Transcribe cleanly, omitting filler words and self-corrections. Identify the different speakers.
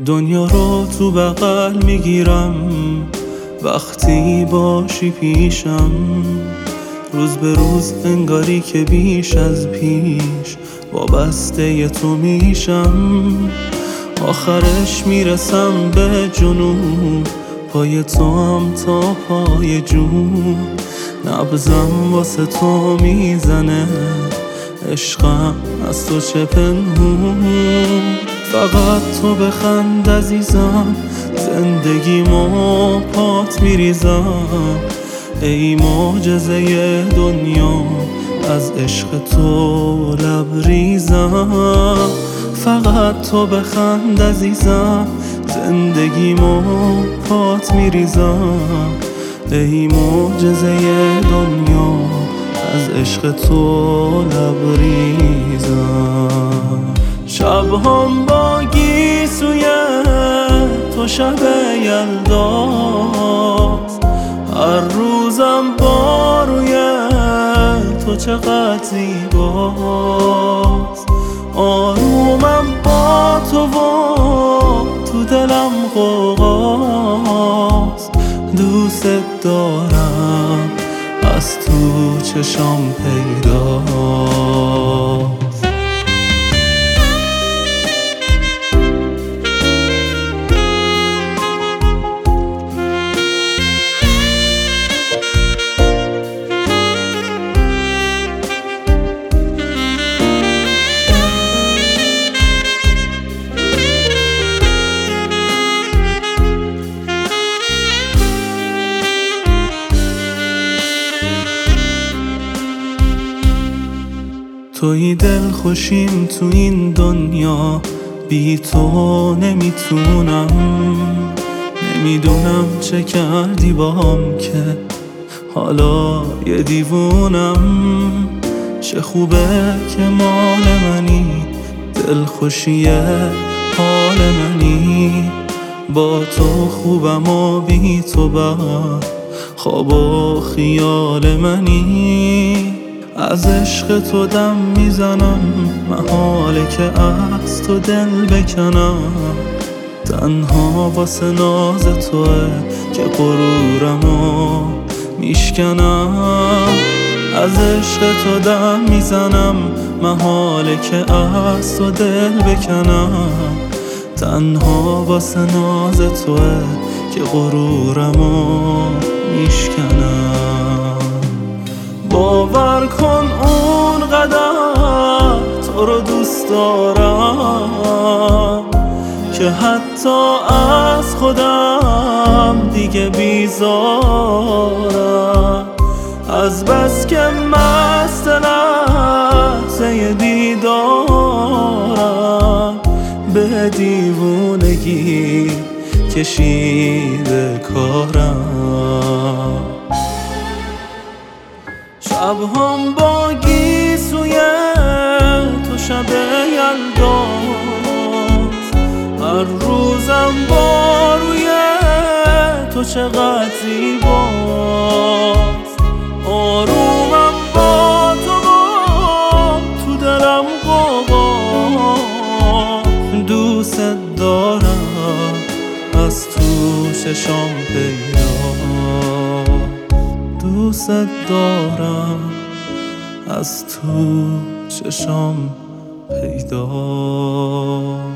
Speaker 1: دنیا رو تو بغل میگیرم وقتی باشی پیشم، روز به روز انگاری که بیش از پیش وابسته تو میشم. آخرش میرسم به جنون، پای تو هم تا پای جون. نبضم واسه تو میزنه، عشقم از تو چه پنهون. فقط تو بخند عزیزم، زندگیمو پات میریزم. ای معجزه دنیا، از عشق تو لبریزم. فقط تو بخند عزیزم، زندگیمو پات میریزم. ای معجزه دنیا، از عشق تو لبریزم. شبهام با گیسوی تو شب یلداست، هر روزم با روی تو چقدر زیباست. آرومم با تو و تو دلم غوغاست. دوست دارم، از تو چشام پیداست. توی دل خوشیم تو این دنیا، بی تو نمیتونم. نمیدونم چه کردی باهم که حالا یه دیوونم. چه خوبه که مال منی، دل خوشیه حال منی. با تو خوبم و بی تو بد، خواب و خیال منی. از عشق تو دم میزنم، محاله که از تو دل بکنم. تنها واسه ناز توه که غرورمو میشکنم. از عشق تو دم میزنم، محاله که از تو دل بکنم. تنها واسه ناز توه که غرورمو میشکنم. باور کن اون قدر تو رو دوست دارم که حتی از خودم دیگه بیزارم. از بس که مست لحظه دیدارم، به دیوونگی کشیده کارم. شبهام با گیسوی تو شب یلداست، هر روزم با روی تو چقدر زیباست. آرومم با تو و تو دلم غوغاست. دوست دارم، از تو چشام پیداست. دوست دارم، از تو چشام پیداست.